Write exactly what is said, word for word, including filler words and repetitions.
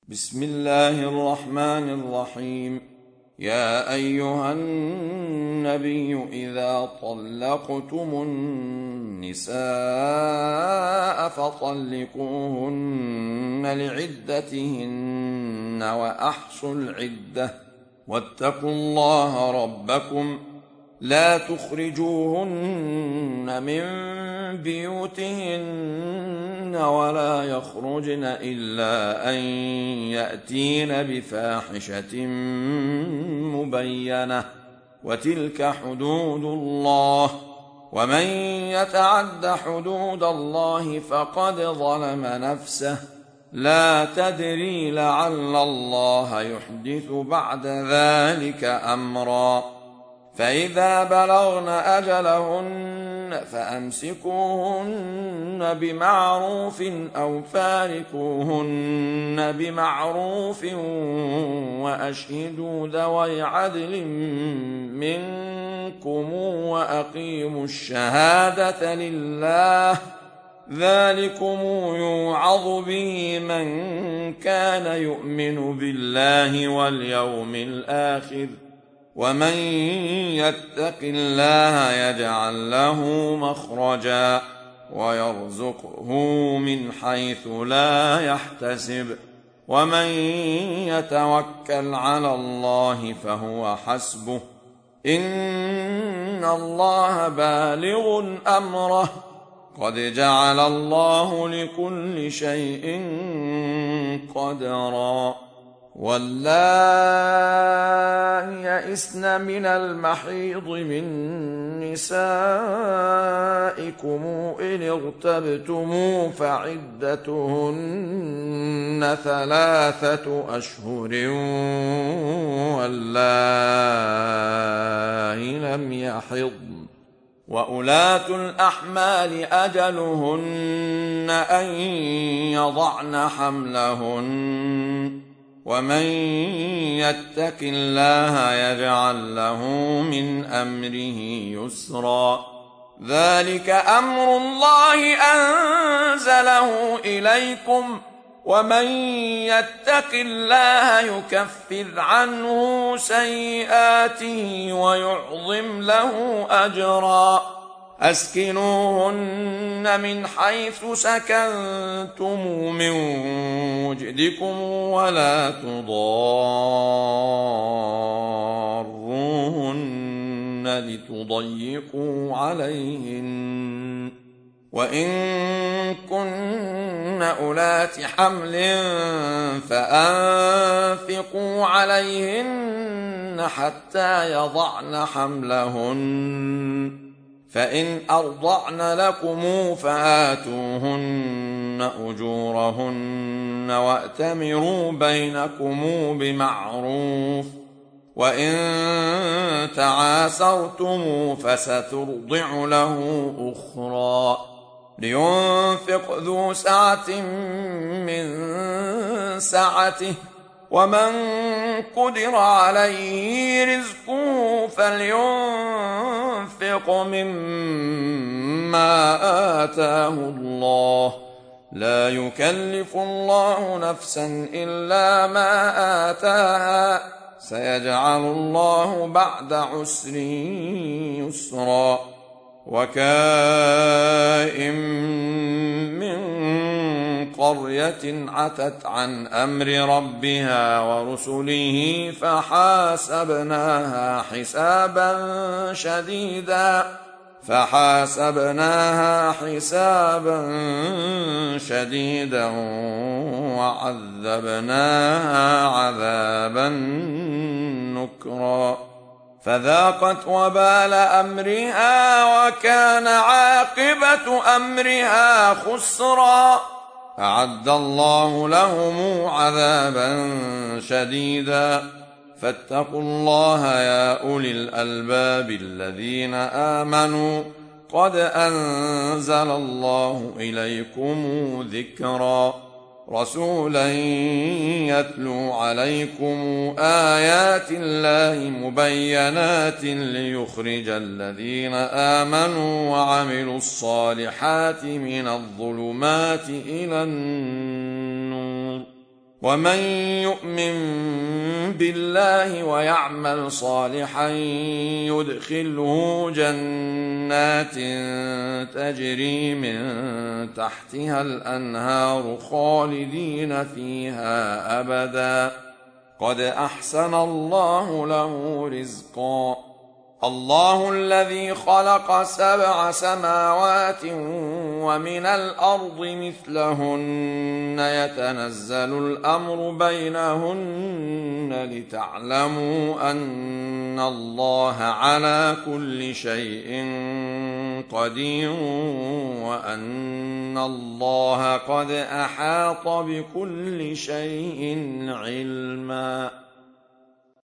بسم الله الرحمن الرحيم. يا أيها النبي إذا طلقتم النساء فطلقوهن لعدتهن وأحصوا العدة واتقوا الله ربكم لا تخرجوهن من بيوتهن ولا يخرجن إلا أن يأتين بفاحشة مبينة وتلك حدود الله ومن يتعد حدود الله فقد ظلم نفسه لا تدري لعل الله يحدث بعد ذلك أمرا. فإذا بلغن أجلهن فأمسكوهن بمعروف أو فارقوهن بمعروف وأشهدوا ذوي عدل منكم وأقيموا الشهادة لله ذلكم يوعظ به من كان يؤمن بالله واليوم الآخر ومن يتق الله يجعل له مخرجا ويرزقه من حيث لا يحتسب ومن يتوكل على الله فهو حسبه إن الله بالغ أمره قد جعل الله لكل شيء قدرا. واللائي يئسن من المحيض من نسائكم إن ارتبتم فعدتهن ثلاثة أشهر واللائي لم يحضن وأولاة الأحمال أجلهن أن يضعن حملهن ومن يتق الله يجعل له من أمره يسرا. ذلك أمر الله أنزله إليكم ومن يتق الله يكفر عنه سيئاته ويعظم له أجرا. أسكنوهن من حيث سكنتم من وجدكم ولا تضاروهن لتضيقوا عليهن وإن كن أولات حمل فأنفقوا عليهن حتى يضعن حملهن فإن أرضعن لكم فآتوهن أجورهن وأتمروا بينكم بمعروف وإن تعاسرتم فسترضع له أخرى. لينفق ذو سعة من سعته ومن قدر عليه رزقه فلينفق مما آتاه الله لا يكلف الله نفسا إلا ما آتاها سيجعل الله بعد عسر يسرا. وكائن من قرية عتت عن أمر ربها ورسله فحاسبناها حسابا شديدا فحاسبناها حسابا شديدا وعذبناها عذابا نكرا فذاقت وبال أمرها وكان عاقبة أمرها خسرا. أعد الله لهم عذابا شديدا فاتقوا الله يا أولي الألباب الذين آمنوا قد أنزل الله إليكم ذكرا رسولا يتلو عليكم آيات الله مبينات ليخرج الذين آمنوا وعملوا الصالحات من الظلمات إلى النور ومن يؤمن بالله ويعمل صالحا يدخله جنات تجري من تحتها الأنهار خالدين فيها أبدا قد أحسن الله له رزقا. الله الذي خلق سبع سماوات ومن الأرض مثلهن يتنزل الأمر بينهن لتعلموا أن الله على كل شيء قدير وأن الله قد أحاط بكل شيء علما.